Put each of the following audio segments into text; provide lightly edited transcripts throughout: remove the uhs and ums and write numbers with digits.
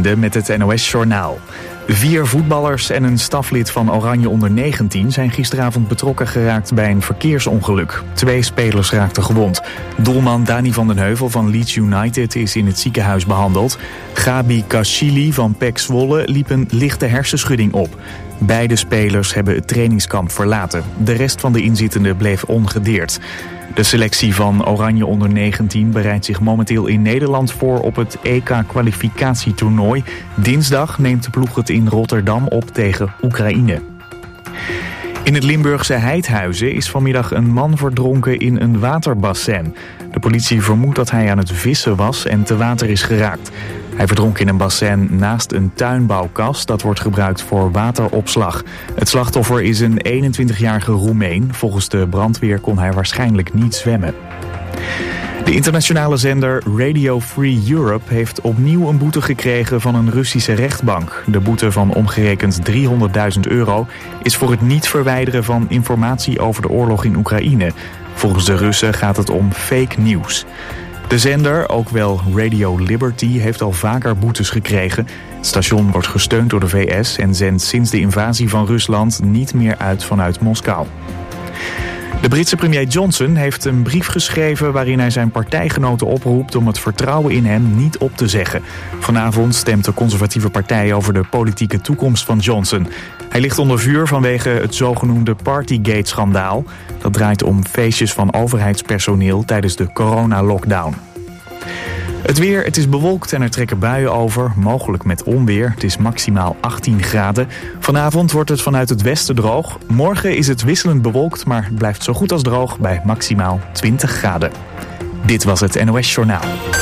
Linde met het NOS-journaal. 4 voetballers en een staflid van Oranje onder 19 zijn gisteravond betrokken geraakt bij een verkeersongeluk. 2 spelers raakten gewond. Doelman Dani van den Heuvel van Leeds United is in het ziekenhuis behandeld. Gabi Kashili van PEC Zwolle liep een lichte hersenschudding op. Beide spelers hebben het trainingskamp verlaten. De rest van de inzittenden bleef ongedeerd. De selectie van Oranje onder 19 bereidt zich momenteel in Nederland voor op het EK-kwalificatietoernooi. Dinsdag neemt de ploeg het in Rotterdam op tegen Oekraïne. In het Limburgse Heidhuizen is vanmiddag een man verdronken in een waterbassin. De politie vermoedt dat hij aan het vissen was en te water is geraakt. Hij verdronk in een bassin naast een tuinbouwkas dat wordt gebruikt voor wateropslag. Het slachtoffer is een 21-jarige Roemeen. Volgens de brandweer kon hij waarschijnlijk niet zwemmen. De internationale zender Radio Free Europe heeft opnieuw een boete gekregen van een Russische rechtbank. De boete van omgerekend €300.000 is voor het niet verwijderen van informatie over de oorlog in Oekraïne. Volgens de Russen gaat het om fake nieuws. De zender, ook wel Radio Liberty, heeft al vaker boetes gekregen. Het station wordt gesteund door de VS en zendt sinds de invasie van Rusland niet meer uit vanuit Moskou. De Britse premier Johnson heeft een brief geschreven waarin hij zijn partijgenoten oproept om het vertrouwen in hem niet op te zeggen. Vanavond stemt de conservatieve partij over de politieke toekomst van Johnson. Hij ligt onder vuur vanwege het zogenoemde Partygate-schandaal. Dat draait om feestjes van overheidspersoneel tijdens de corona-lockdown. Het weer, het is bewolkt en er trekken buien over, mogelijk met onweer. Het is maximaal 18 graden. Vanavond wordt het vanuit het westen droog. Morgen is het wisselend bewolkt, maar het blijft zo goed als droog bij maximaal 20 graden. Dit was het NOS Journaal.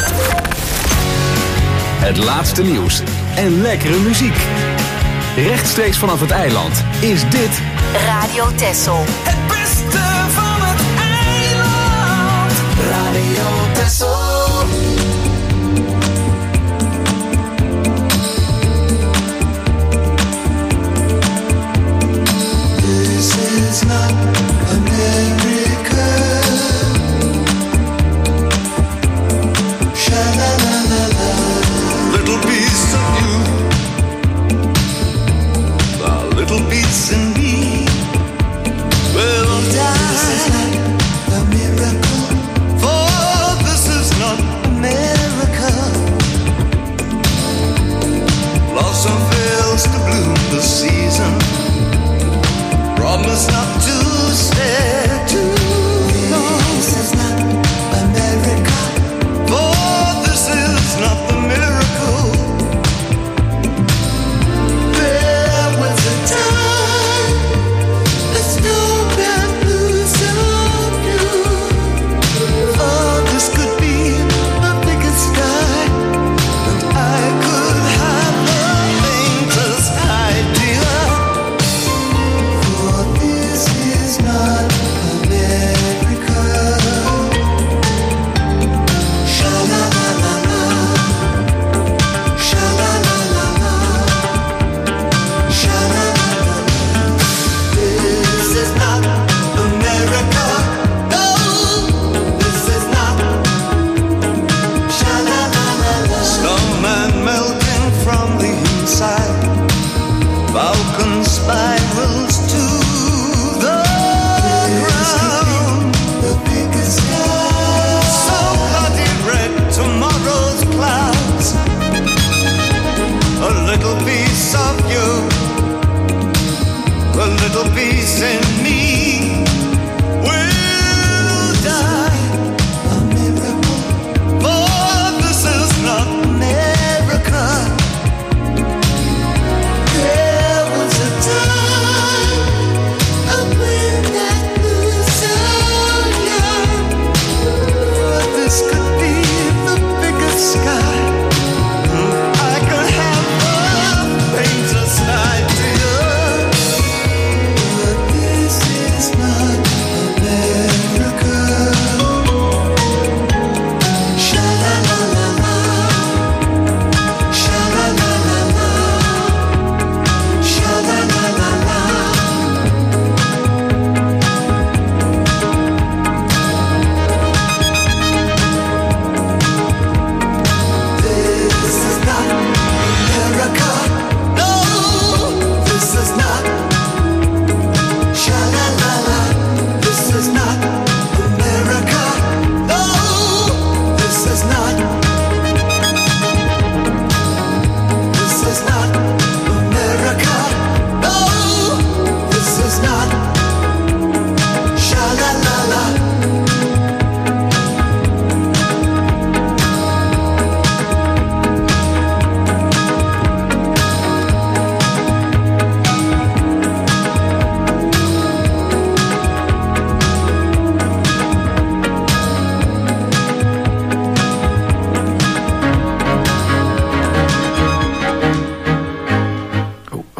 Het laatste nieuws en lekkere muziek. Rechtstreeks vanaf het eiland is dit Radio Texel. Het beste van het eiland. Radio Texel. This is not America. Sha-la-la-la-la. Little piece of you, a little piece in me will die. This is not a miracle, for this is not America. Blossom fails to bloom this season. Promise not to stay too long. This is not America, for this is not the miracle. There was a time the snowman blew so blue. Oh, this could be the biggest sky, and I could have the faintest idea. For this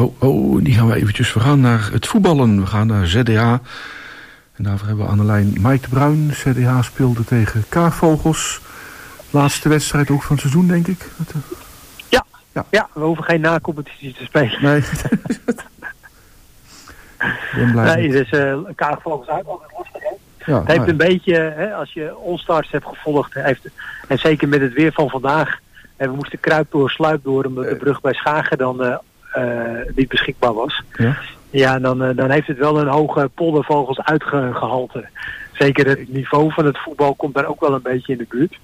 Die gaan we eventjes. We gaan naar het voetballen. We gaan naar ZDH. En daarvoor hebben we aan de lijn Mike de Bruin. ZDH speelde tegen Kaagvogels. Laatste wedstrijd ook van het seizoen, denk ik. Ja, we hoeven geen na-competitie te spelen. Nee. Nee, dus Kaagvogels uit, altijd lastig, hè? Ja, het heeft een beetje, hè, als je All-Stars hebt gevolgd, en zeker met het weer van vandaag, we moesten kruip door, sluip door, omdat de brug bij Schagen dan niet beschikbaar was. Ja, dan heeft het wel een hoge poldervogels uitgehalte. Zeker het niveau van het voetbal komt daar ook wel een beetje in de buurt.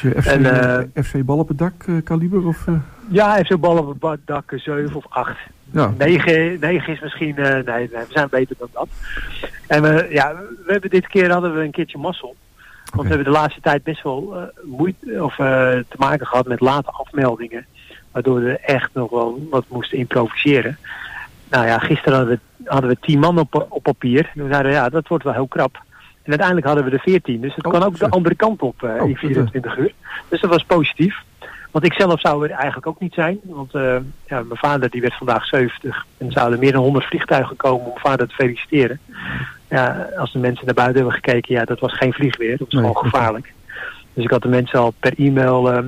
FC bal op het dak kaliber? Of, Ja, FC bal op het dak 7 of 8. Ja. 9 is misschien... nee, we zijn beter dan dat. En we hebben dit keer hadden we een keertje mazzel. Want we hebben de laatste tijd best wel te maken gehad met late afmeldingen. Waardoor we echt nog wel wat moesten improviseren. Nou ja, gisteren hadden we 10 man op papier. En we zeiden, dat wordt wel heel krap. En uiteindelijk hadden we er 14. Dus het kan ook de andere kant op in 24 uur. Dus dat was positief. Want ik zelf zou er eigenlijk ook niet zijn. Want mijn vader die werd vandaag 70. En er zouden meer dan 100 vliegtuigen komen om mijn vader te feliciteren. Ja, als de mensen naar buiten hebben gekeken, dat was geen vliegweer. Dat was gewoon gevaarlijk. Dus ik had de mensen al per e-mail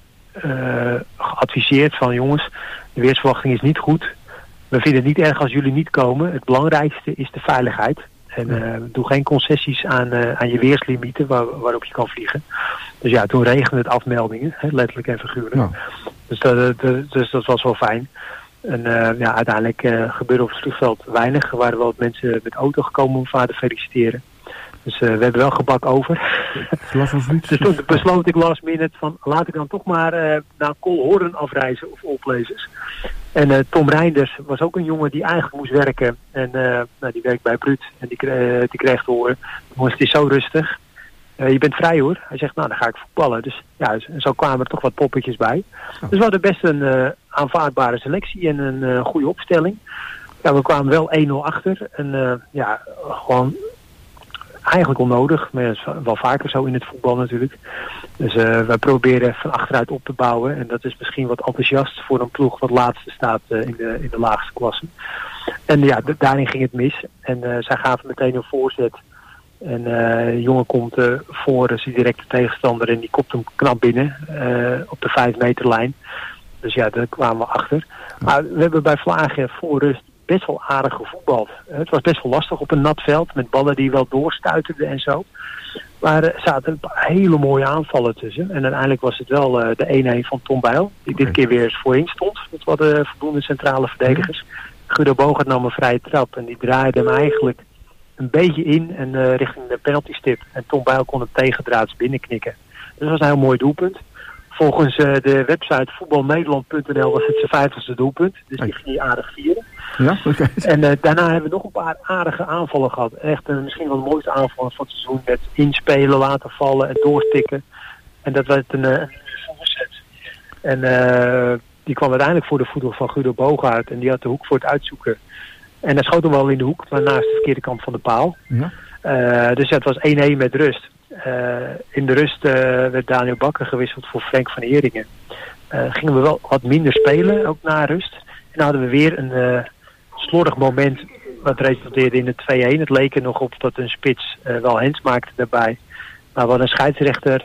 geadviseerd van jongens, de weersverwachting is niet goed. We vinden het niet erg als jullie niet komen. Het belangrijkste is de veiligheid. En doe geen concessies aan je weerslimieten waarop je kan vliegen. Dus ja, toen regende het afmeldingen, letterlijk en figuurlijk. Ja. Dus dat was wel fijn. En uiteindelijk gebeurde op het vliegveld weinig. Er waren wel wat mensen met auto gekomen om vader te feliciteren. Dus we hebben wel gebak over. Dus toen besloot ik last minute van laat ik dan toch maar naar Kolhoorn afreizen of Allplazers. En Tom Reinders was ook een jongen die eigenlijk moest werken. En die werkt bij Brut. En die kreeg te horen, jongens, het is zo rustig. Je bent vrij hoor. Hij zegt, nou dan ga ik voetballen. Dus ja, zo kwamen er toch wat poppetjes bij. Dus we hadden best een aanvaardbare selectie en een goede opstelling. Ja, we kwamen wel 1-0 achter. En gewoon eigenlijk onnodig. Maar dat is wel vaker zo in het voetbal natuurlijk. Dus wij proberen van achteruit op te bouwen. En dat is misschien wat enthousiast voor een ploeg wat laatste staat in de laagste klasse. En ja, daarin ging het mis. En zij gaven meteen een voorzet. En de jongen komt voor, dus die directe tegenstander en die kopt hem knap binnen op de 5 meterlijn. Dus ja, daar kwamen we achter. Maar we hebben bij Vlagen voor rust best wel aardig gevoetbald. Het was best wel lastig op een nat veld met ballen die wel doorstuiterden en zo. Maar er zaten een paar hele mooie aanvallen tussen. En uiteindelijk was het wel de 1-1 van Tom Bijl, die dit keer weer eens voorin stond. Dat waren voldoende centrale verdedigers. Guido Bogaert nam een vrije trap en die draaide hem eigenlijk een beetje in en richting de penaltystip. En Tom Bijl kon hem tegendraads binnenknikken. Dus dat was een heel mooi doelpunt. Volgens de website voetbalnederland.nl was het zijn 50ste doelpunt. Dus die ging hij aardig vieren. Ja, okay. En daarna hebben we nog een paar aardige aanvallen gehad. Echt misschien wel de mooiste aanvallen van het seizoen. Met inspelen, laten vallen en doortikken. En dat werd een voorzet. En die kwam uiteindelijk voor de voeten van Guido Bogaert. En die had de hoek voor het uitzoeken. En hij schoot hem wel in de hoek, maar naast de verkeerde kant van de paal. Ja. Dus het was 1-1 met rust. In de rust werd Daniel Bakker gewisseld voor Frank van Eeringen. Gingen we wel wat minder spelen, ook na rust. En dan hadden we weer een slordig moment wat resulteerde in de 2-1. Het leek er nog op dat een spits wel hands maakte daarbij. Maar wat een scheidsrechter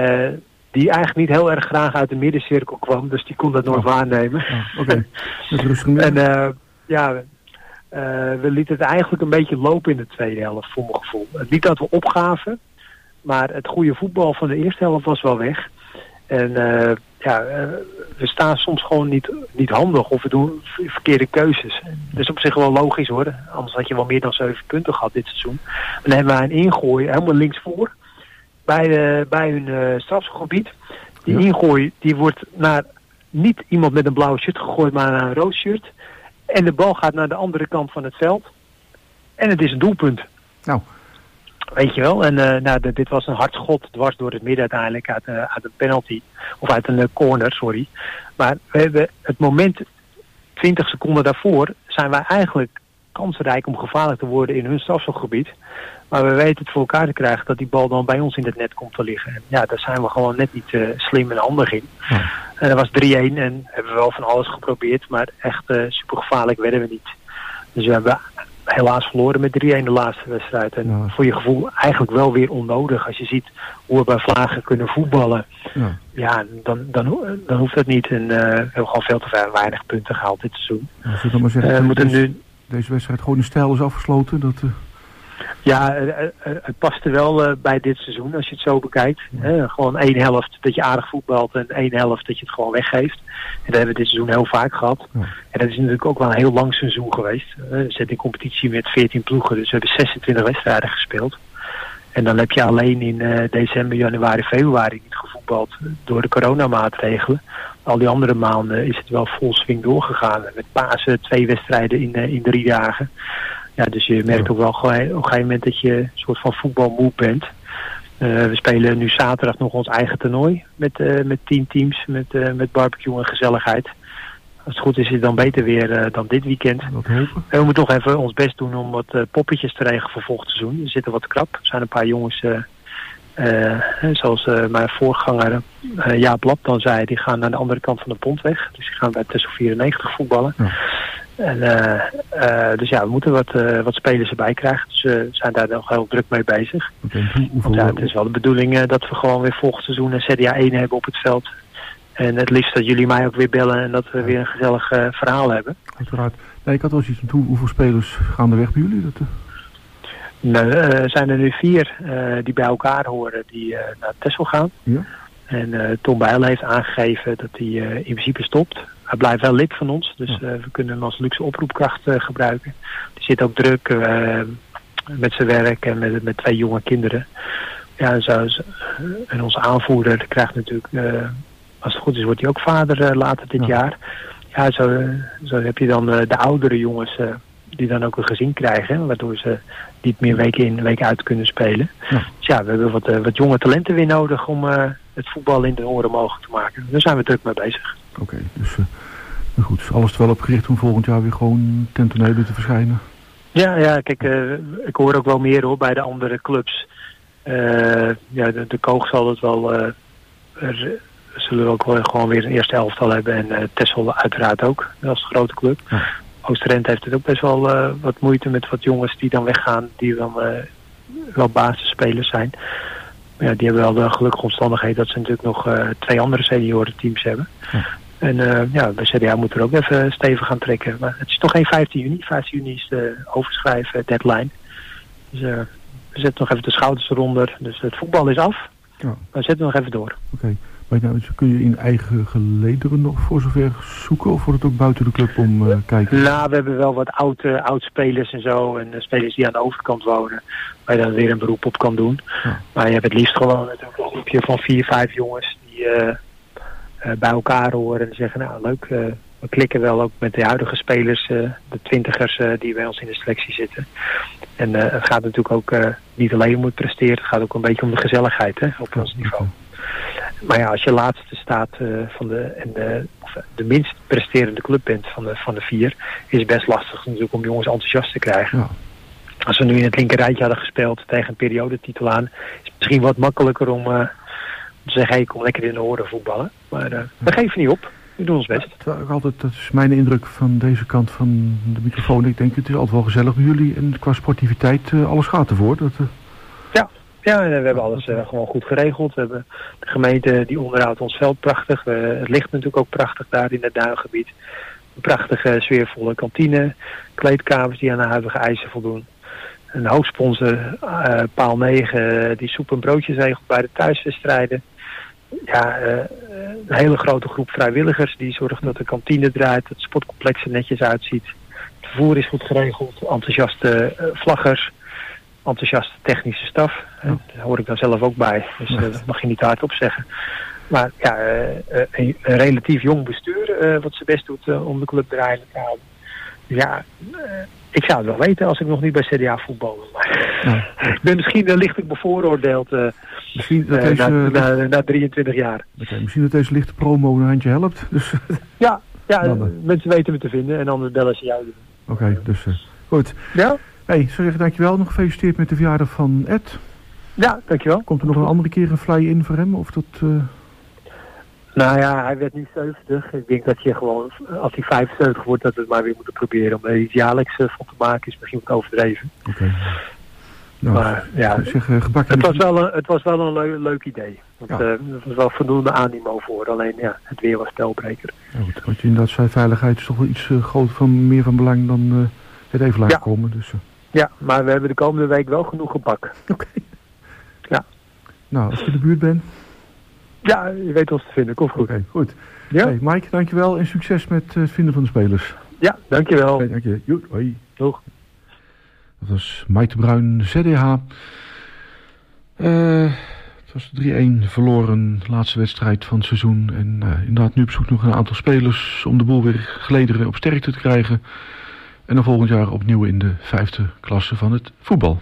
die eigenlijk niet heel erg graag uit de middencirkel kwam. Dus die kon dat nooit waarnemen. Oké. En we lieten het eigenlijk een beetje lopen in de tweede helft, voor mijn gevoel. Niet dat we opgaven, maar het goede voetbal van de eerste helft was wel weg. En we staan soms gewoon niet handig of we doen verkeerde keuzes. Dat is op zich wel logisch hoor. Anders had je wel meer dan 7 punten gehad dit seizoen. En dan hebben wij een ingooi helemaal linksvoor bij hun strafgebied. Die ingooi die wordt naar niet iemand met een blauw shirt gegooid, maar naar een rood shirt. En de bal gaat naar de andere kant van het veld. En het is een doelpunt. Nou. Weet je wel. En dit was een hard schot dwars door het midden uiteindelijk uit een penalty. Of uit een corner, sorry. Maar we hebben het moment 20 seconden daarvoor zijn wij eigenlijk kansrijk om gevaarlijk te worden in hun strafschopgebied. Maar we weten het voor elkaar te krijgen dat die bal dan bij ons in het net komt te liggen. En ja, daar zijn we gewoon net niet slim en handig in. Ja. En dat was 3-1 en hebben we wel van alles geprobeerd. Maar echt super gevaarlijk werden we niet. Dus we hebben helaas verloren met 3-1 de laatste wedstrijd. En voor je gevoel eigenlijk wel weer onnodig. Als je ziet hoe we bij Vlagen kunnen voetballen. Ja, dan hoeft dat niet. En we hebben gewoon veel te weinig punten gehaald dit seizoen. Als je dan maar zegt, deze wedstrijd gewoon in stijl is afgesloten. Ja, het paste wel bij dit seizoen als je het zo bekijkt. Gewoon 1 helft dat je aardig voetbalt en 1 helft dat je het gewoon weggeeft. En dat hebben we dit seizoen heel vaak gehad. Ja. En dat is natuurlijk ook wel een heel lang seizoen geweest. We zitten in competitie met 14 ploegen, dus we hebben 26 wedstrijden gespeeld. En dan heb je alleen in december, januari, februari niet gevoetbald door de coronamaatregelen. Al die andere maanden is het wel vol swing doorgegaan. Met Pasen 2 wedstrijden in 3 dagen. Ja, dus je merkt ook wel op een gegeven moment dat je een soort van voetbalmoe bent. We spelen nu zaterdag nog ons eigen toernooi met 10 teams, met barbecue en gezelligheid. Als het goed is het dan beter weer dan dit weekend. En we moeten toch even ons best doen om wat poppetjes te regelen voor volgend seizoen. Er zitten wat krap. Er zijn een paar jongens, zoals mijn voorganger Jaap Lap dan zei, die gaan naar de andere kant van de Pontweg. Dus die gaan bij Tessel 94 voetballen. Ja. En, dus ja, we moeten wat spelers erbij krijgen. Dus we zijn daar nog heel druk mee bezig. Want ja, het is wel de bedoeling dat we gewoon weer volgend seizoen een CDA 1 hebben op het veld. En het liefst dat jullie mij ook weer bellen en dat we weer een gezellig verhaal hebben. Uiteraard. Nee, ik had wel eens iets van hoeveel spelers gaan er weg bij jullie? Nou, zijn er nu 4 die bij elkaar horen die naar Texel gaan. Ja. En Tom Bijl heeft aangegeven dat hij in principe stopt. Hij blijft wel lid van ons, dus we kunnen hem als luxe oproepkracht gebruiken. Die zit ook druk met zijn werk en met 2 jonge kinderen. Ja, en onze aanvoerder krijgt natuurlijk, als het goed is, wordt hij ook vader later dit jaar. Ja, zo heb je dan de oudere jongens die dan ook een gezin krijgen, waardoor ze niet meer week in, week uit kunnen spelen. Ja. Dus ja, we hebben wat jonge talenten weer nodig om het voetbal in de oren mogelijk te maken. Daar zijn we druk mee bezig. Oké, dus goed, is alles wel opgericht om volgend jaar weer gewoon ten tonele te verschijnen? Ja, kijk, ik hoor ook wel meer hoor bij de andere clubs. De Koog zal het wel, zullen we ook wel gewoon weer een eerste elftal hebben en Texel uiteraard ook, als grote club. Ja. Oosterend heeft het ook best wel wat moeite met wat jongens die dan weggaan, die dan wel basisspelers zijn. Maar ja, die hebben wel de gelukkige omstandigheid dat ze natuurlijk nog 2 andere seniorenteams hebben. Ja. En bij CDA moet er ook even stevig gaan trekken. Maar het is toch geen 15 juni. 15 juni is de overschrijven deadline. Dus we zetten nog even de schouders eronder. Dus het voetbal is af. Ja. Maar zetten nog even door. Oké. Maar nou, kun je in eigen gelederen nog voor zover zoeken? Of wordt het ook buiten de club om kijken? Nou, we hebben wel wat oud-spelers en zo. En spelers die aan de overkant wonen. Waar je dan weer een beroep op kan doen. Ja. Maar je hebt het liefst gewoon natuurlijk een groepje van 4, 5 jongens die bij elkaar horen en zeggen, nou leuk, we klikken wel ook met de huidige spelers, de 20ers die bij ons in de selectie zitten. En het gaat natuurlijk ook niet alleen om het presteren, het gaat ook een beetje om de gezelligheid op ons niveau. Maar ja, als je laatste staat van de minst presterende club bent van de 4, is het best lastig natuurlijk om jongens enthousiast te krijgen. Ja. Als we nu in het linker rijtje hadden gespeeld tegen een periodetitel aan, is het misschien wat makkelijker om te zeggen, hey, kom lekker in de oren voetballen. Maar we geven niet op. We doen ons best. Dat is mijn indruk van deze kant van de microfoon. Ik denk, het is altijd wel gezellig bij jullie. En qua sportiviteit, alles gaat ervoor. Ja, en we hebben alles gewoon goed geregeld. We hebben de gemeente die onderhoudt ons veld prachtig. Het ligt natuurlijk ook prachtig daar in het duingebied. Een prachtige, sfeervolle kantine. Kleedkamers die aan de huidige eisen voldoen. Een hoofdsponsor, Paal 9, die soep en broodjes regelt bij de thuiswedstrijden. Ja, een hele grote groep vrijwilligers die zorgen dat de kantine draait, dat het sportcomplex er netjes uitziet. Het vervoer is goed geregeld, enthousiaste vlaggers, enthousiaste technische staf. Daar hoor ik dan zelf ook bij, dus dat mag je niet hardop zeggen. Maar ja, een relatief jong bestuur wat zijn best doet om de club draaiende te houden. Ja, ik zou het wel weten als ik nog niet bij CDA voetbal. Ik ben misschien lichtelijk bevooroordeeld na 23 jaar. Okay, misschien dat deze lichte promo een handje helpt. Dus ja, mensen weten me te vinden en anders bellen ze jou. Oké, dus Goed. Ja? Hey, zou zeggen dankjewel. Nog gefeliciteerd met de verjaardag van Ed. Ja, dankjewel. Komt er nog een andere keer een fly in voor hem? Of dat... Nou ja, hij werd nu 70. Ik denk dat je gewoon, als hij 75 wordt, dat we het maar weer moeten proberen om er iets jaarlijks van te maken. Is misschien wat overdreven. Oké. Nou, Maar ja, gebakken het was wel een leuk idee. Want, Ja. er was wel voldoende animo voor. Alleen ja, het weer was spelbreker. Ja, goed, wat je inderdaad zei, veiligheid is toch wel iets groter meer van belang dan het even laten komen. Dus, Ja, maar we hebben de komende week wel genoeg gebak. Oké. Ja. Nou, als je in de buurt bent. Ja, je weet ons te vinden. Komt goed. Oké, goed. Ja? Hey, Mike, dankjewel en succes met het vinden van de spelers. Ja, dankjewel. Oké, dank je. Joet, hoi. Doeg. Dat was Mike de Bruin, ZDH. Het was 3-1 verloren, laatste wedstrijd van het seizoen. En inderdaad nu op zoek nog een aantal spelers om de boel weer gelederen op sterkte te krijgen. En dan volgend jaar opnieuw in de 5e klasse van het voetbal.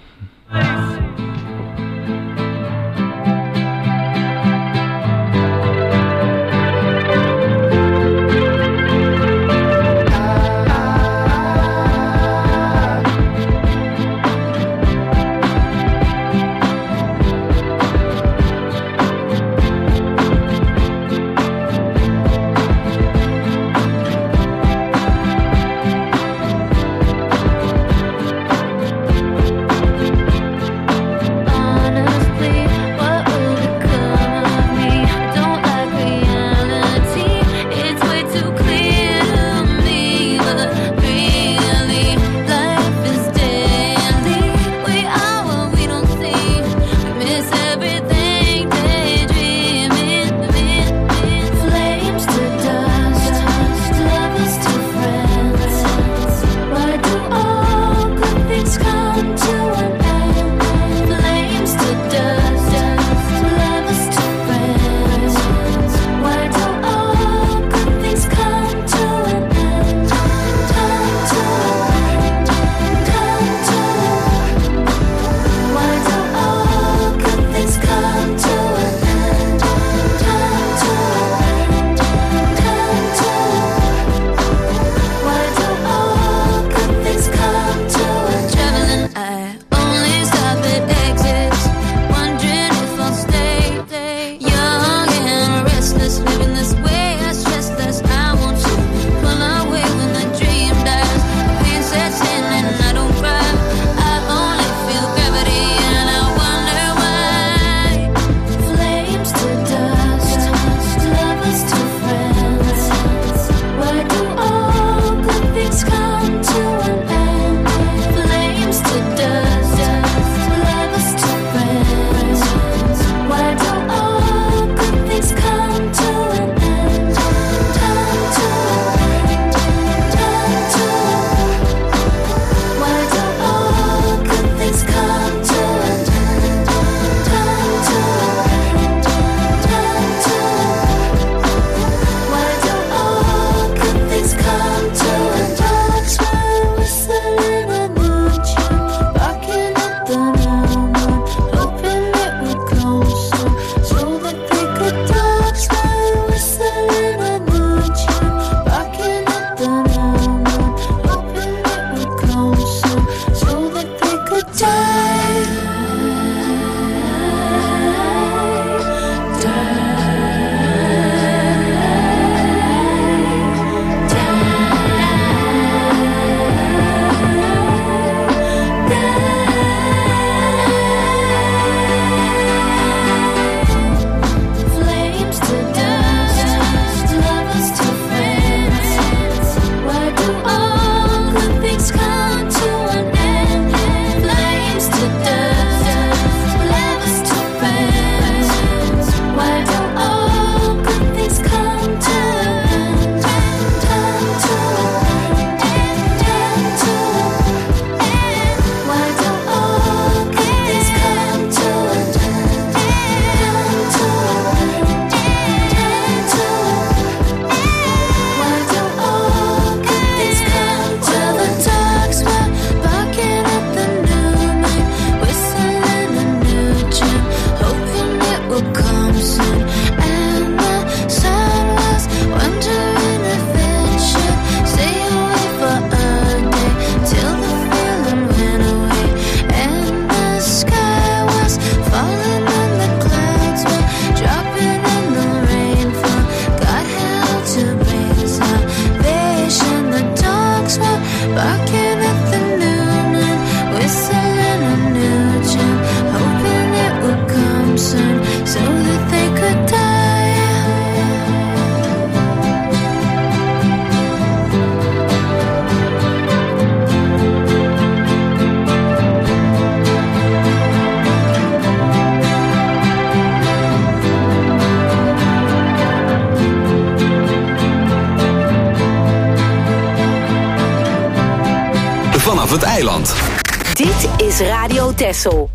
vanaf het eiland. Dit is Radio Texel.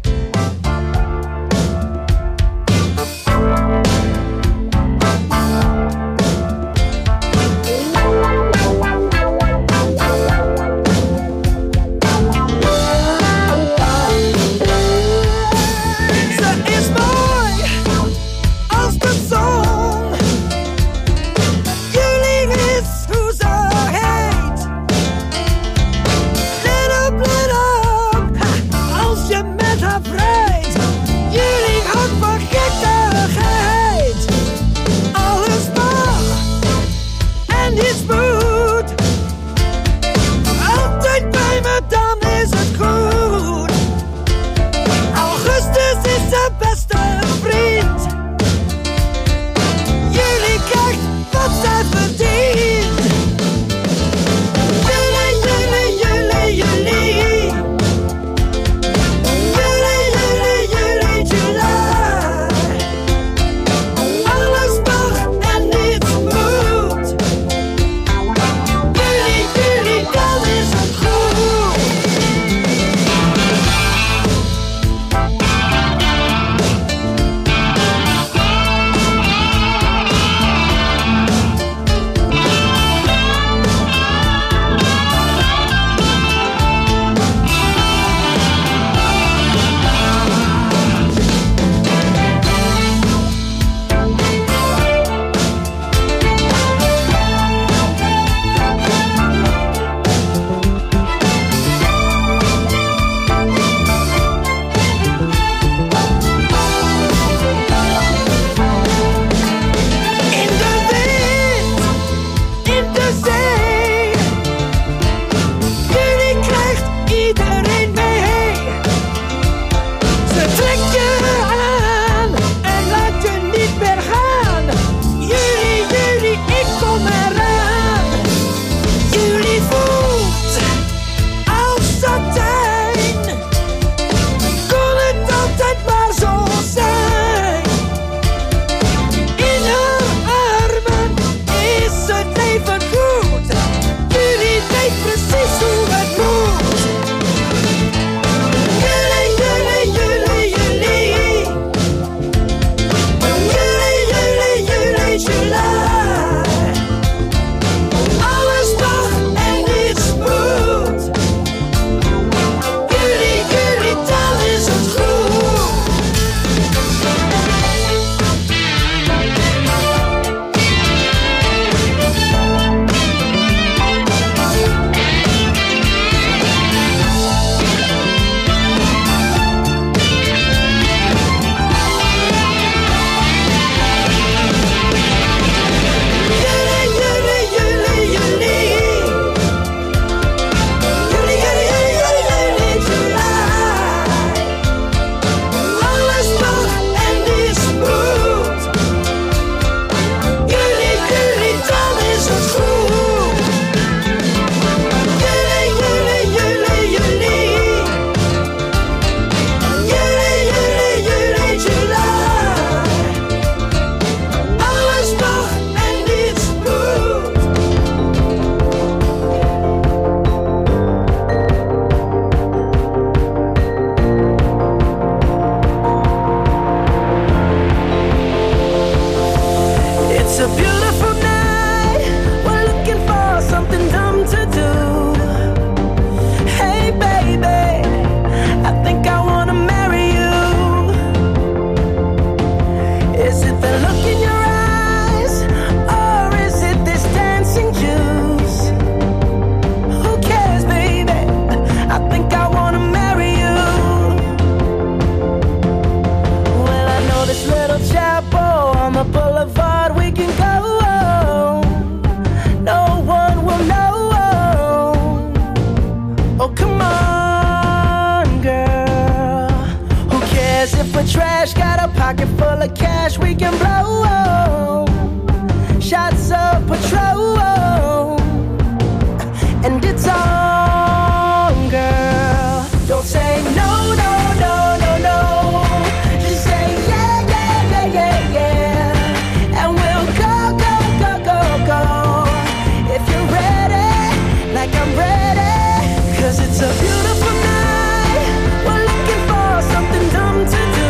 'Cause it's a beautiful night. We're looking for something dumb to do.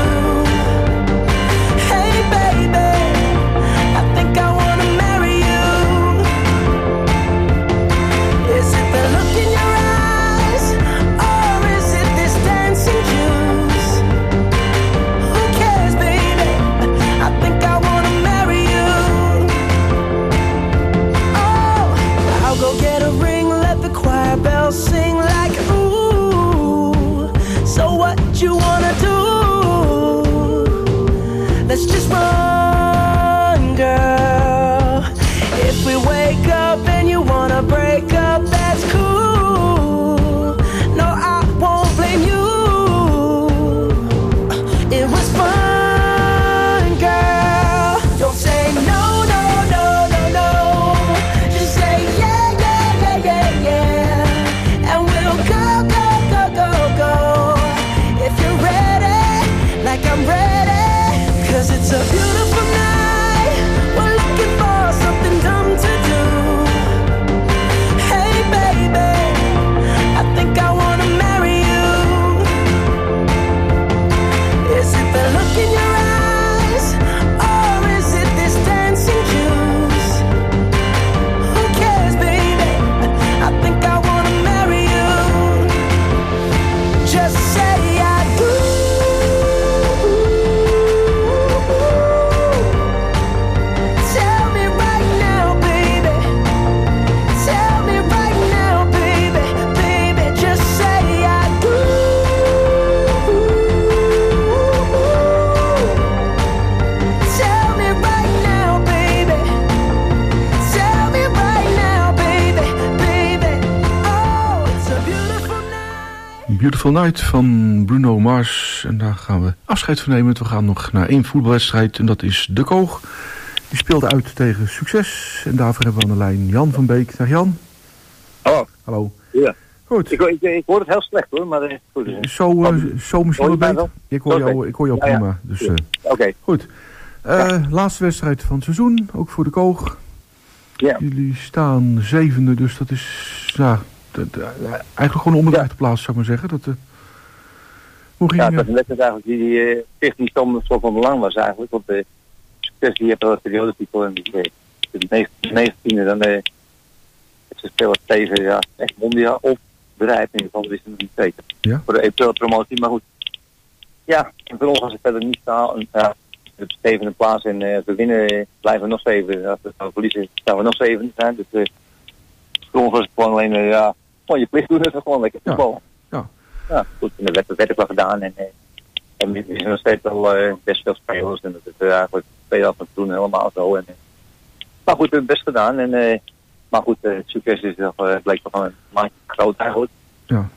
Hey baby, I think I wanna marry you. Is it the look in your eyes, or is it this dancing juice? Who cares, baby? I think I wanna marry you. Oh, I'll go get a ring, let the choir bells sing like ooh. So what you wanna do? Let's just run, girl. If we wake up and you wanna break up, that's cool. No, I won't blame you. It was fun, girl. Don't say no, no, no, no, no. Just say yeah, yeah, yeah, yeah, yeah. And we'll go, go, go, go, go. If you're ready, like I'm ready. 'Cause it's a beautiful night. We're looking for something dumb to do. Hey baby, I think I wanna marry you. Is it the look in your eyes, or is it this dancing juice? Who cares, baby? I think I wanna marry you. Just say I do. Tell me right now, baby. Tell me right now, baby. Baby, just say I do. Tell me right now, baby. Tell me right now, baby. Baby, oh, it's a beautiful night. Beautiful Night van Bruno Mars. En daar gaan we afscheid van nemen. We gaan nog naar 1 voetbalwedstrijd. En dat is De Koog. Die speelde uit tegen Succes. En daarvoor hebben we aan de lijn Jan van Beek. Dag Jan. Hallo. Hallo. Ja. Goed. Ik hoor het heel slecht hoor, maar goed. Zo misschien Hoor wel je mij beter. Ik hoor jou Ja, ja. prima. Dus, Oké. goed. Laatste wedstrijd van het seizoen. Ook voor De Koog. Ja. Jullie staan 7e. Dus dat is eigenlijk gewoon een onderuit plaats, zou ik maar zeggen. Hoe ging Ja, het was een wedstrijd eigenlijk die 14 stond van belang was eigenlijk. Want Succes die heeft wel een periodetitel en de 19e dan ze spelen tegen echt mondiaal of bedrijf in ieder geval, dat is het niet zeker. Ja. Voor de eventuele promotie, maar goed. Ja, en voor ons was het verder niet staan. Ja, de 7e plaats en als we winnen blijven we nog 7. Als we verliezen staan we nog 7 zijn. Dus voor ons was het gewoon alleen gewoon je plicht doen en gewoon lekker voetballen. Ja. Ja, goed, en dat werd ook wel gedaan en we zijn nog steeds wel best veel spelers en dat is eigenlijk 2 jaar van toen helemaal zo. En, maar goed, we hebben het best gedaan en maar goed, het succes is bleek wel een maandje groot eigenlijk. Ja.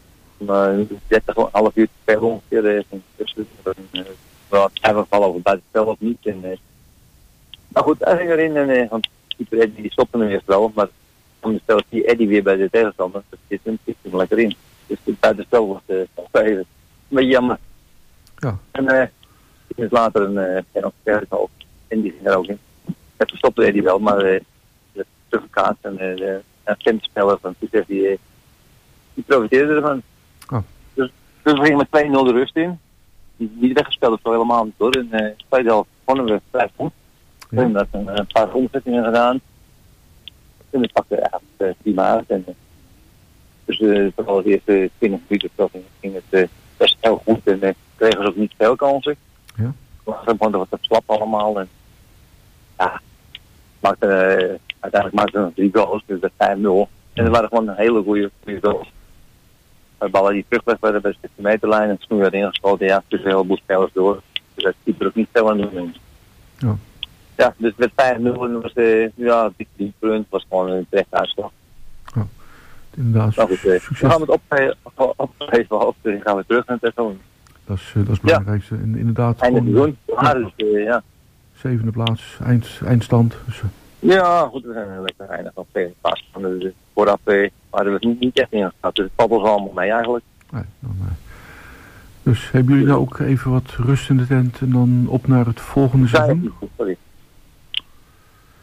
30,5 uur te spelen ongeveer. We hebben gevallen over buitenspel of niet. En, maar goed, hij ging erin en want Keeper Eddie die stopte hem eerst wel, maar dan stelt die Eddie weer bij de tegenstander. Dus zit hem lekker in. Dus het buitenspel was even een beetje jammer. Ja. En is later een penalty op en die ging er ook in. Het stopte Eddie wel, maar de terugkaart en de centerspeler van Succes die profiteerde ervan. Oh. Dus we gingen met 2-0 de rust in. Niet weggespeeld of zo helemaal niet hoor. In de tweede helft wonnen we 5 goed. We hebben een paar omzettingen gedaan. En we pakten eigenlijk prima uit. En, dus vooral de eerste 20 minuten ging het best heel goed. En kregen ze ook niet veel kansen. Ja. We waren wat slap allemaal. En, ja, uiteindelijk maakten we nog 3 goals. Dus dat 5-0. En dat waren gewoon een hele goede goals. De ballen die terug bij de 60 meterlijn en Snoei had ingeschoten, ja, tussen een heleboel spelers door. Dus dat keeper ook niet veel aan doen. Ja. Ja, dus met 5-0 en was dik 3 punt, was gewoon een terechte uitslag. Ja, inderdaad. Nou goed, we gaan het opgeven hoofd, dan gaan we terug naar het seizoen. Dat is het belangrijkste. En inderdaad einde gewoon seizoen, dus ja. 7e plaats, eindstand. Dus, ja, goed, we zijn lekker eindig op 2e plaats. Dus vooraf hadden we het niet echt ingeschat, dus het valt ons allemaal mee eigenlijk. Nee, dus hebben jullie nou ook even wat rust in de tent en dan op naar het volgende seizoen? Sorry.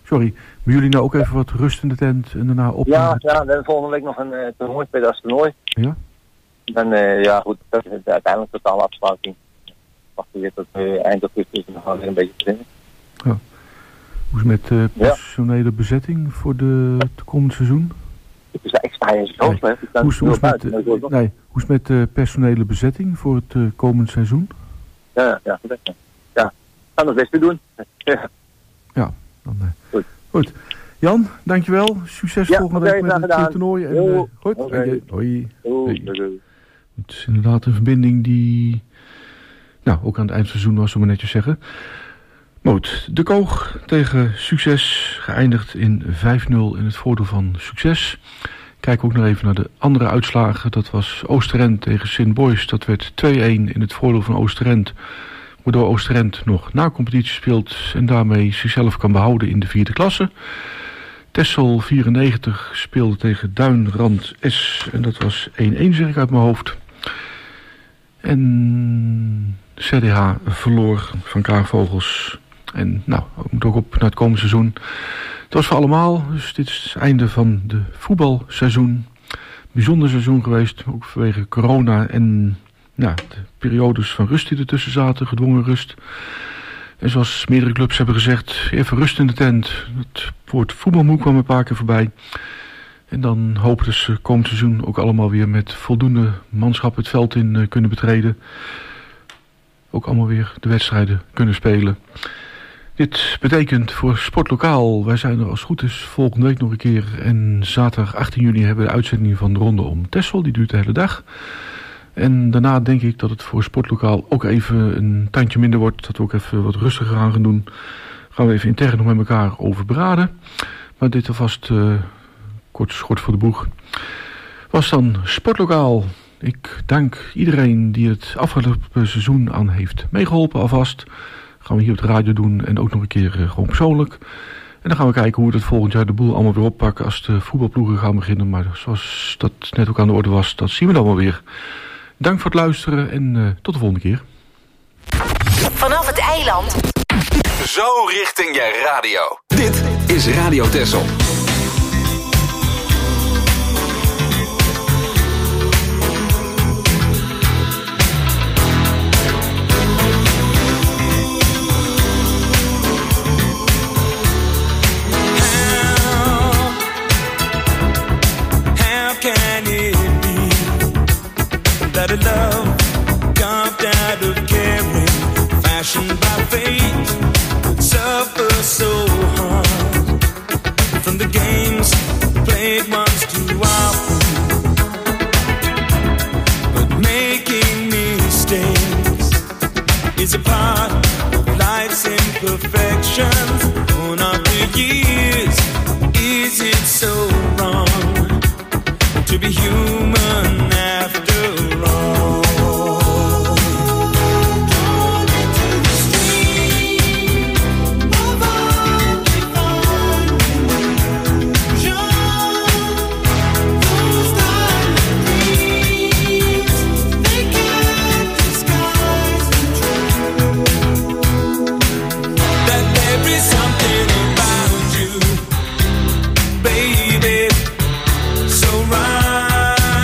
Sorry, maar jullie nou ook even wat rust in de tent en daarna op? Ja, we hebben volgende week nog een toernooi, tweedaagse toernooi. Ja? Dan, goed, dat is uiteindelijk totale afsluiting. Wachten weer tot eind augustus en dan gaan we weer een beetje beginnen. Ja. Hoe is het met personele bezetting voor het komend seizoen? Ik sta in zijn hoofd, hè. Hoe is het met personele bezetting voor het komend seizoen? Ja, goed. Ja, gaan we het beste doen. Ja, dan, goed. Jan, dankjewel. Succes volgende week met het toernooi. En, goed, hoi. Het is inderdaad een verbinding die ook aan het eindseizoen was, zullen we netjes zeggen. Moot, De Koog tegen Succes, geëindigd in 5-0 in het voordeel van Succes. Kijk ook nog even naar de andere uitslagen. Dat was Oosterend tegen Sint Boys. Dat werd 2-1 in het voordeel van Oosterend. Waardoor Oosterend nog na competitie speelt en daarmee zichzelf kan behouden in de 4e klasse. Texel 94 speelde tegen Duinrand S. En dat was 1-1 zeg ik uit mijn hoofd. En CDH verloor van Kaarvogels. En moet ook op naar het komende seizoen. Het was voor allemaal, dus dit is het einde van de voetbalseizoen. Bijzonder seizoen geweest, ook vanwege corona en de periodes van rust die ertussen zaten, gedwongen rust. En zoals meerdere clubs hebben gezegd, even rust in de tent. Het woord voetbalmoe kwam een paar keer voorbij. En dan hopen ze komend seizoen ook allemaal weer met voldoende manschap het veld in kunnen betreden. Ook allemaal weer de wedstrijden kunnen spelen. Dit betekent voor Sportlokaal, wij zijn er als het goed is volgende week nog een keer. En zaterdag 18 juni hebben we de uitzending van de Ronde om Texel, die duurt de hele dag. En daarna denk ik dat het voor Sportlokaal ook even een tandje minder wordt. Dat we ook even wat rustiger aan gaan doen. Gaan we even intern nog met elkaar over beraden. Maar dit alvast kort schort voor de boeg. Was dan Sportlokaal. Ik dank iedereen die het afgelopen seizoen aan heeft meegeholpen alvast. Gaan we hier op de radio doen en ook nog een keer gewoon persoonlijk. En dan gaan we kijken hoe we het volgend jaar de boel allemaal weer oppakken als de voetbalploegen gaan beginnen. Maar zoals dat net ook aan de orde was, dat zien we dan wel weer. Dank voor het luisteren en tot de volgende keer. Vanaf het eiland. Zo richting je radio. Dit is Radio Texel. That a love carved out of caring, fashioned by fate, would suffer so hard from the games played once too often. But making mistakes is a part of life's imperfections. Born after years, is it so wrong to be human after all? Right.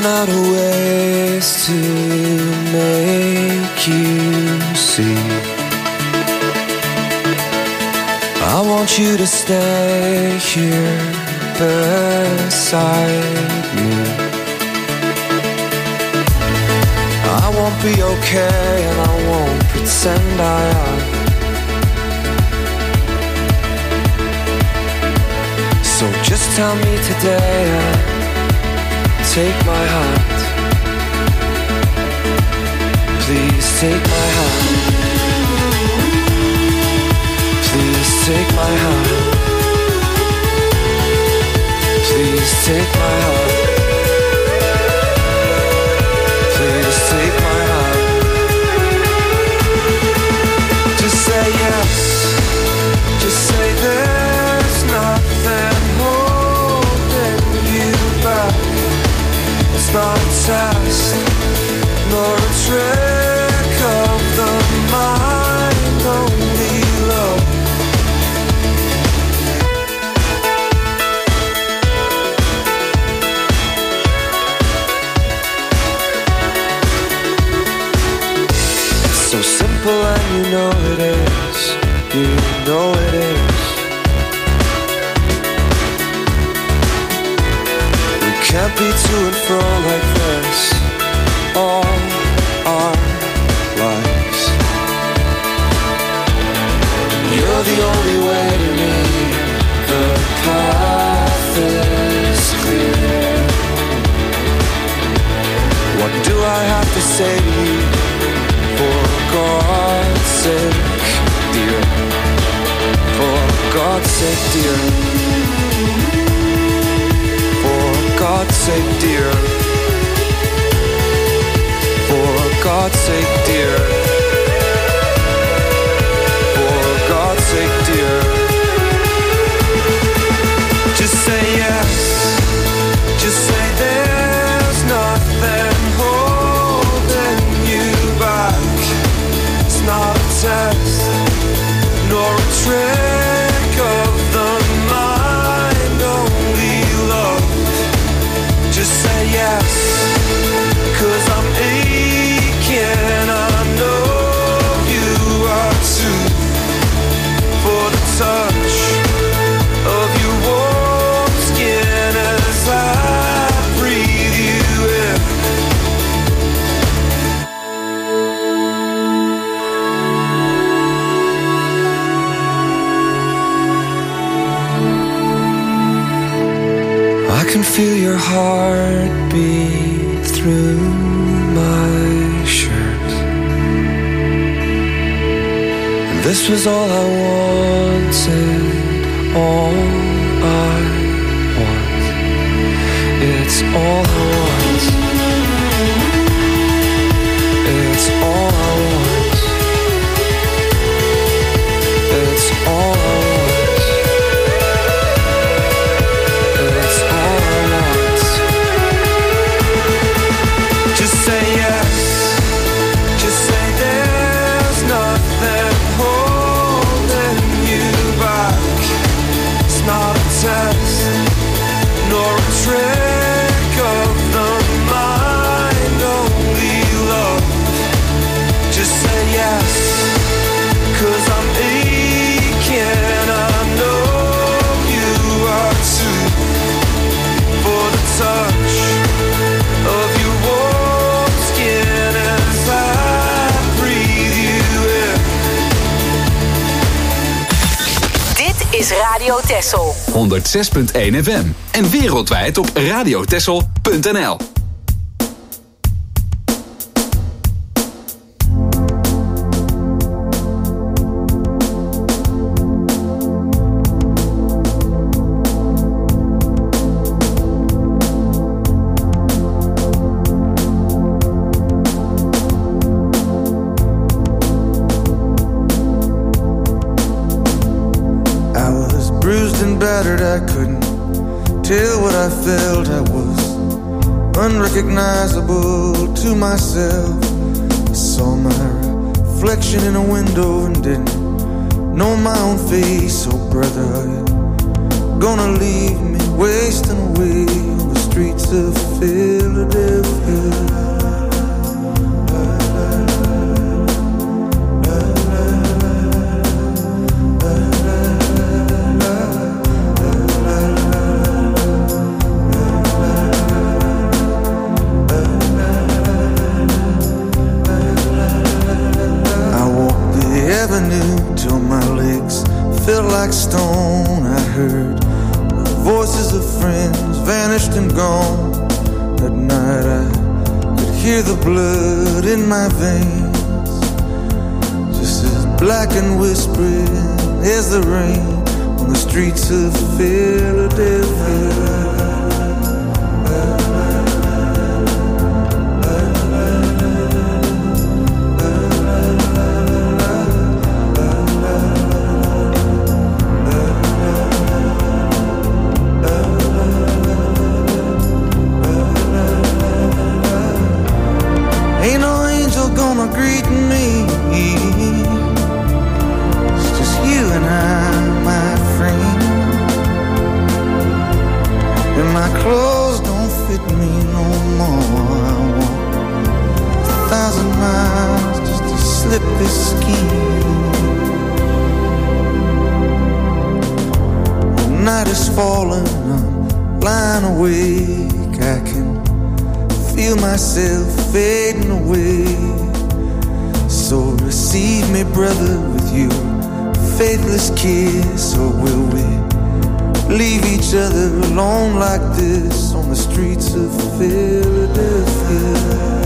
run out of ways to make you see. I want you to stay here beside me. I won't be okay and I won't pretend I am. So just tell me today and take my hand. Please take my hand. Please take my hand. Please take my hand. Please take my hand. Just say yes. Just say there's nothing holding you back. It's not a test, nor a trick of the mind, only love. It's so simple and you know it is. You know it is. Can't be to and fro like this all our lives. You're the only way to me. The path is clear. What do I have to say to you? For God's sake, dear. For God's sake, dear. For God's sake, dear. For God's sake, dear. For God's sake, dear. Just say yes. Just say there's nothing holding you back. It's not a test, nor a trick of the mind, only love. Just say yes, 'cause I'm aching, I know you are too. For the touch of your warm skin as I breathe you in. I can feel your heartbeat through my shirt. And this was all I wanted, all I want. It's all I want. It's all I want. It's all I want. It's all I want. Just say yes. Just say there's nothing holding you back. It's not a test, nor a trick of the mind, only love. Just say yes, 'cause I'm aching, I know you are too. For the touch of your warm skin as I breathe you in. Dit is Radio Texel. 106.1 FM en wereldwijd op radiotexel.nl. Battered, I couldn't tell what I felt. I was unrecognizable to myself. I saw my reflection in a window and didn't know my own face. Oh brother, are you gonna leave me wasting away on the streets of Philadelphia? heard the voices of friends vanished and gone. At night I could hear the blood in my veins, just as black and whispering as the rain on the streets of Philadelphia. Ain't no angel gonna greet me. It's just you and I, my friend. And my clothes don't fit me no more. I walk 1,000 miles just to slip this skin. The night is falling, I'm lying awake. I can feel myself fading away. So receive me, brother, with you faithless kiss. Or will we leave each other alone like this on the streets of Philadelphia?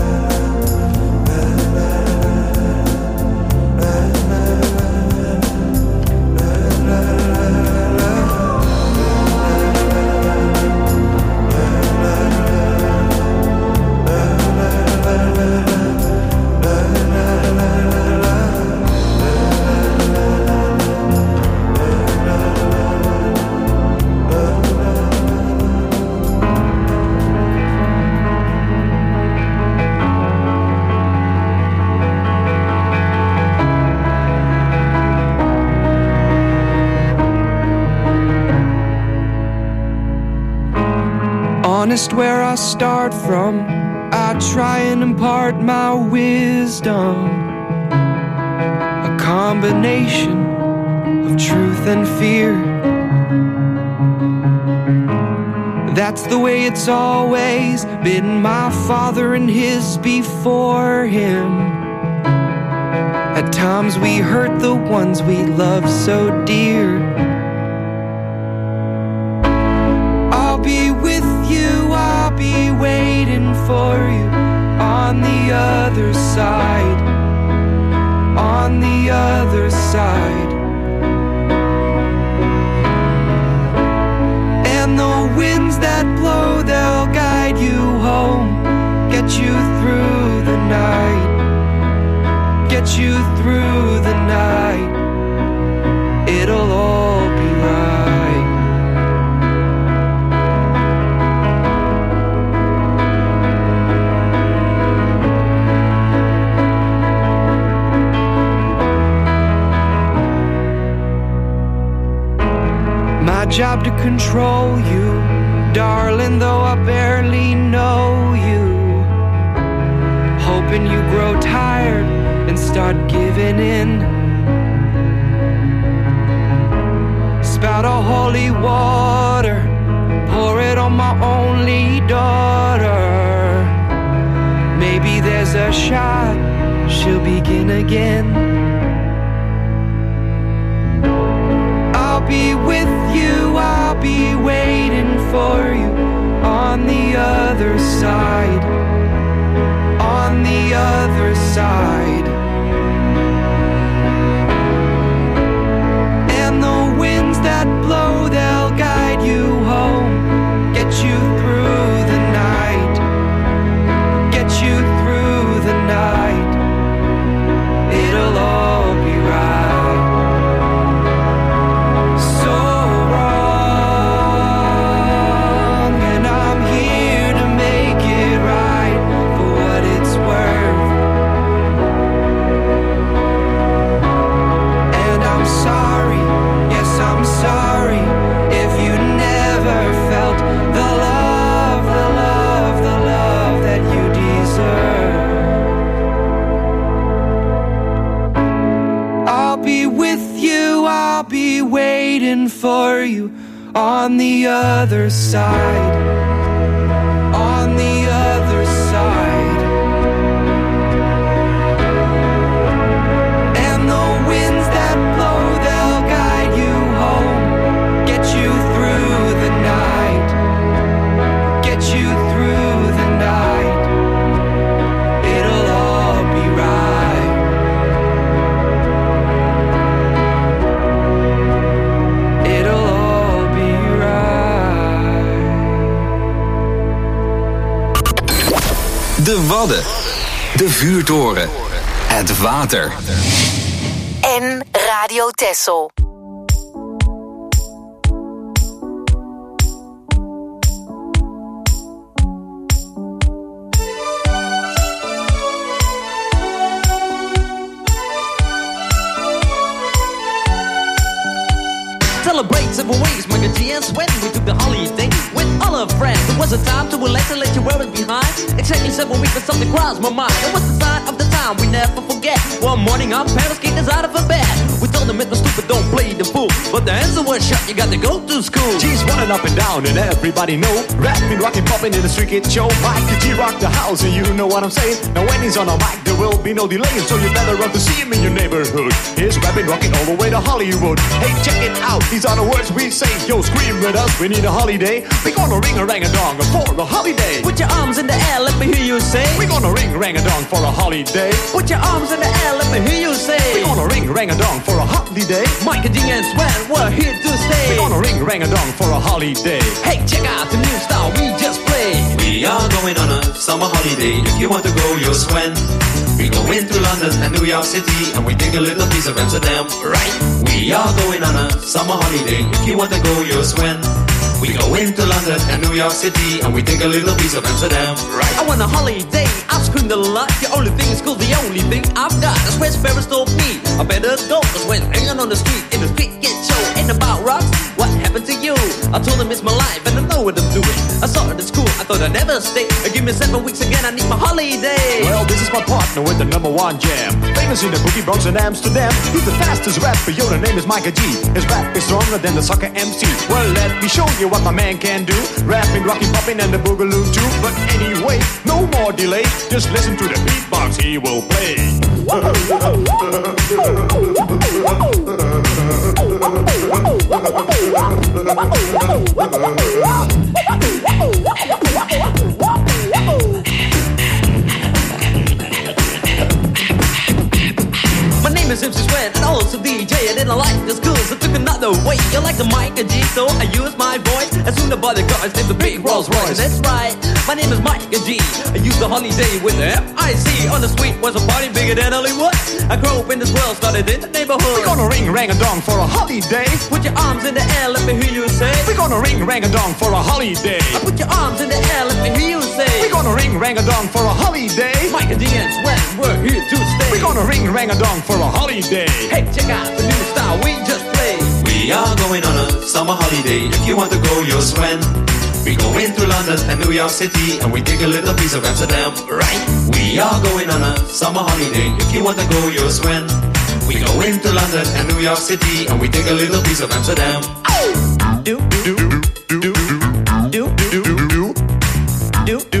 Honest where I start from, I try and impart my wisdom, a combination of truth and fear. That's the way it's always been, my father and his before him. At times we hurt the ones we love so dear. I'll be with you, I'll be waiting for you on the other side, on the other side. And the winds that blow, they'll guide you home, get you through the night, get you through the night. It'll all be right. My job to control you, darling, though I barely know you. Hoping you grow tired and start giving in. Spout a holy water, pour it on my only daughter. Maybe there's a shot she'll begin again. I'll be with you, I'll be waiting for you on the other side, on the other side. And the winds that blow, they'll guide you home, get you through the night, get you through the night. It'll all be right. For you on the other side, on the other side. And the winds that blow, they'll guide you home, get you De Wadden. De Vuurtoren. Het water. En Radio Texel. Celebrate 7 weeks, Michael G and Sweat. We took the holiday with all our friends. It was a time to relax and let you wear it behind. Exactly 7 weeks, but something crossed my mind. It was the sign of the time we never forget. One morning our parents kicked us out of a bed. We told them it was stupid, don't play the fool. But the answer was shut, you got to go to school. G's running up and down and everybody know. Rapping, rocking, popping in the street kid show. Mike G rock the house and you know what I'm saying. Now when he's on a mic there will be no delay. So you better run to see him in your neighborhood. He's rapping, rocking all the way to Hollywood. Hey, check it out, these are the words we say. Yo, scream with us, we need a holiday. We gonna ring a rang a dong for a holiday. Put your arms in the air, let me hear you say. We gonna ring rang a dong for a holiday. Put your arms in the air, let me hear you say. We gonna ring rang a dong for a holiday. Michael D and Sweat, we're here to stay. We gonna ring rang a dong for a holiday. Hey, check out the new style we just played. We are going on a summer holiday. If you want to go, you'll swim. We go into London and New York City, and we take a little piece of Amsterdam, right? We are going on a summer holiday. If you want to go, you'll swim. We go into London and New York City, and we take a little piece of Amsterdam, right? I want a holiday, I've screamed a lot. The only thing is cool, the only thing I've got. That's where Sparrows told me I better go. Cause when hanging on the street, in the street get show. Ain't about rocks, what happened to you? I told him it's my life and I know what I'm doing. I saw it at school, I thought I'd never stay. Give me 7 weeks again, I need my holiday. Well, this is my partner with the #1 jam. Famous in the boogie Bronx and Amsterdam. He's the fastest rapper, yo, the name is Michael G. His rap is stronger than the soccer MC. Well, let me show you what my man can do. Rapping, rocking, popping, and the boogaloo too. But anyway, no more delay. Just listen to the beatbox he will play. My name is MC Sweat and also DJ. I didn't like the schools, I took another way. You like the Michael G, so I use my voice. As soon as the cars named the big Rolls Royce. That's right, my name is Michael G. I use the holiday with the F-I-C. On the street was a party bigger than Hollywood. I grew up in this world, started in the neighborhood. We're gonna ring rang a dong for a holiday. Put your arms in the air, let me hear you say. We're gonna ring rang a dong for a holiday. I put your arms in the air, let me hear you say. We're gonna ring rang a dong for a holiday. Michael D and Sweat, we're here to stay. We're gonna ring rang a dong for a holiday. Hey, check out the new style we just played. We are going on a summer holiday. If you want to go, you'll swim. We go into London and New York City, and we take a little piece of Amsterdam, right? We are going on a summer holiday. If you want to go, you'll swim. We go into London and New York City, and we take a little piece of Amsterdam. Do do do do do do do do.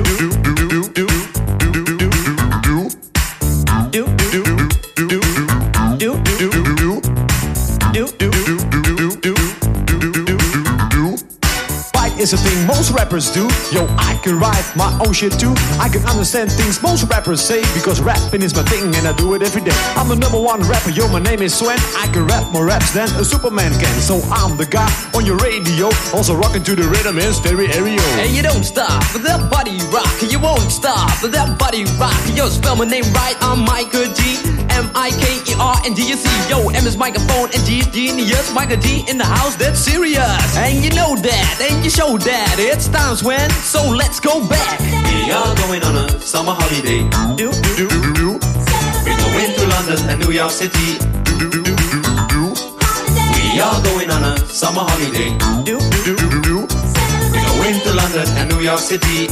Is a thing most rappers do. Yo, I can write my own shit too. I can understand things most rappers say, because rapping is my thing and I do it every day. I'm the #1 rapper, yo, my name is Swen. I can rap more raps than a Superman can. So I'm the guy on your radio, also rocking to the rhythm in stereo. And you don't stop with that body rock. You won't stop with that body rock. Yo, spell my name right, I'm Michael G. M-I-K-E-R-N-D-U-C. Yo, M is microphone and G is genius. Michael G in the house, that's serious. And you know that, and you show that. It's times when, so let's go back. We are going on a summer holiday. Do do do do. We go into London and New York City. We are going on a summer holiday. Do do do do. We go into London and New York City.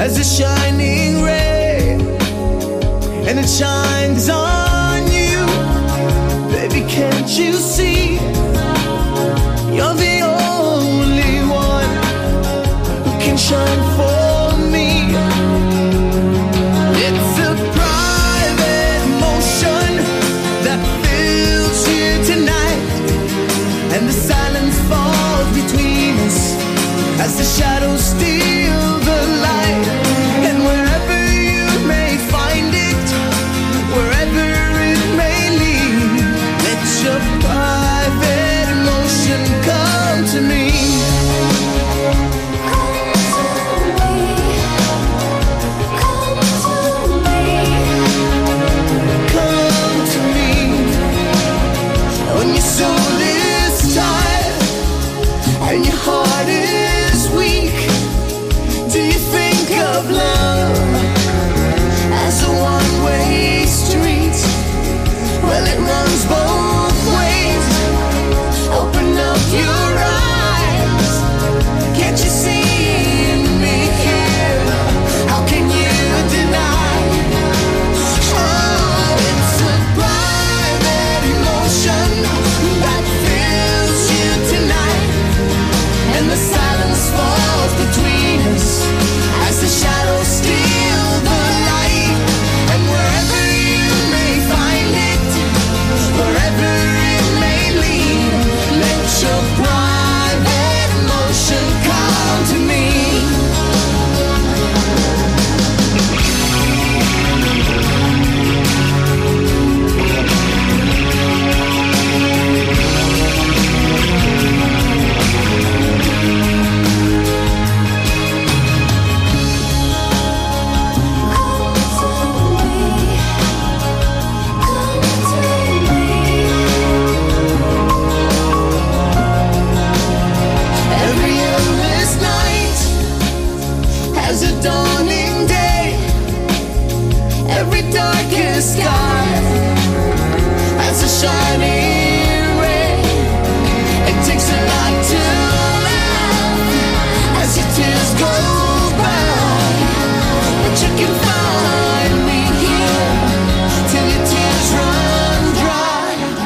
as a shining ray, and it shines on you. Baby, can't you see? You're the only one who can shine for me. It's a private motion that fills you tonight, and the silence falls between us as the shadows steal the light. And wherever you may find it, wherever it may lead, let your private emotion come to me. Come to me. When your soul is tired and your heart is weak, do you think of love as a one-way street? Well, it runs both ways. Open up your eyes. Can't you see me here? How can you deny? Oh, it's a private emotion that fills you tonight, and the silence falls between us as the shadows steal the light. And wherever you may find it, wherever it may lead, let your private emotion come to me. Every endless night has a dawning day. Every darkest sky has a shining ray. It takes a lot to laugh as your tears go by, but you can find me here till your tears run dry.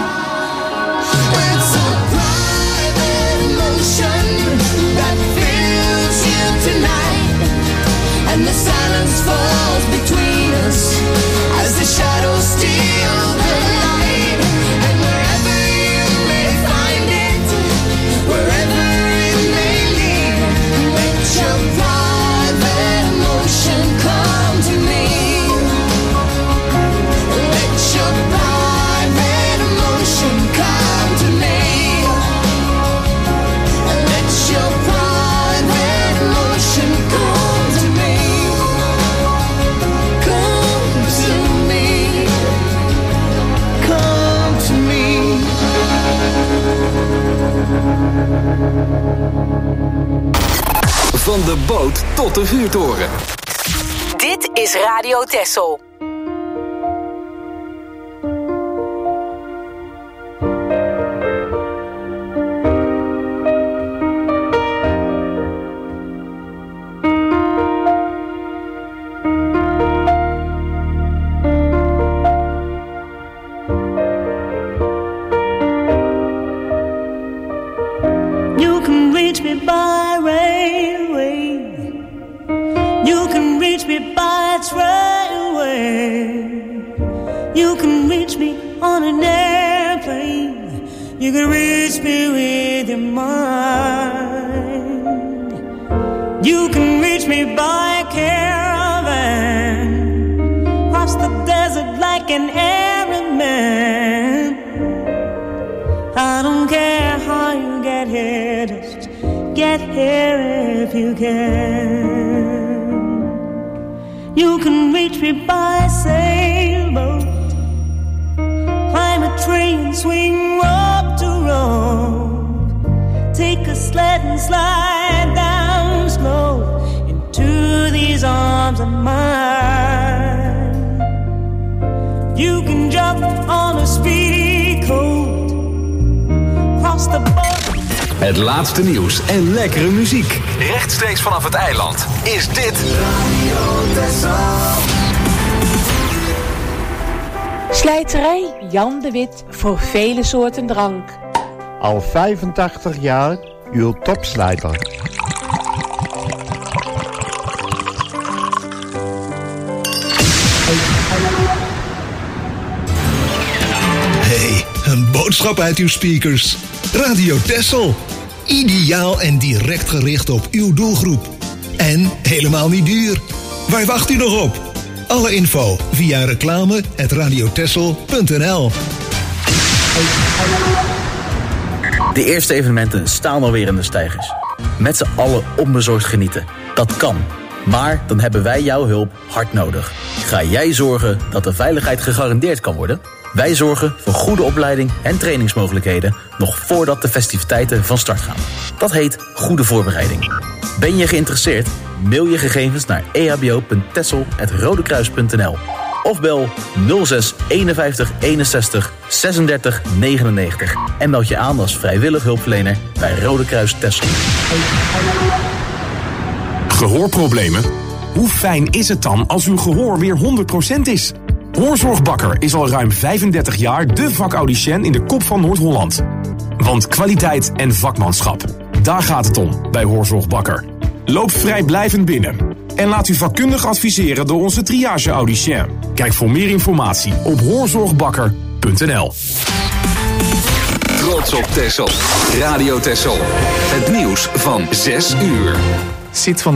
It's a private emotion that fills you tonight, and the silence falls between us as the shadows steal the light. And wherever you may find it, wherever it may lead, let your private emotion come to me. Let your private emotion come to me. Let your private emotion come to me. Come to me. Come to me. Van de boot tot de vuurtoren. Dit is Radio Texel. You can reach me by railway. You can reach me by trailway. You can reach me on an airplane. You can reach me with your mind. You can reach me by caravan, cross the desert like an Arab man. I don't care how you get here, just get here if you can. You can reach me by sailboat, climb a tree and swing rope to rope, take a sled and slide down slow into these arms of mine. You can jump on a speedy coat, cross the boat. Het laatste nieuws en lekkere muziek. Rechtstreeks vanaf het eiland is dit Radio Texel. Slijterij Jan de Wit voor vele soorten drank. Al 85 jaar uw topslijter. Hey, een boodschap uit uw speakers. Radio Texel. Ideaal en direct gericht op uw doelgroep. En helemaal niet duur. Waar wacht u nog op? Alle info via reclame@radiotexel.nl. De eerste evenementen staan alweer in de steigers. Met z'n allen onbezorgd genieten. Dat kan. Maar dan hebben wij jouw hulp hard nodig. Ga jij zorgen dat de veiligheid gegarandeerd kan worden? Wij zorgen voor goede opleiding en trainingsmogelijkheden nog voordat de festiviteiten van start gaan. Dat heet goede voorbereiding. Ben je geïnteresseerd? Mail je gegevens naar ehbo.texel@rodekruis.nl of bel 06 51 61 36 99 en meld je aan als vrijwillig hulpverlener bij Rode Kruis Texel. Gehoorproblemen? Hoe fijn is het dan als uw gehoor weer 100% is? Hoorzorgbakker is al ruim 35 jaar de vakaudiënt in de kop van Noord-Holland. Want kwaliteit en vakmanschap, daar gaat het om bij Hoorzorgbakker. Loop vrijblijvend binnen en laat u vakkundig adviseren door onze triage-audicien. Kijk voor meer informatie op hoorzorgbakker.nl. Trots op Texel. Radio Texel. Het nieuws van 6 uur. Zit van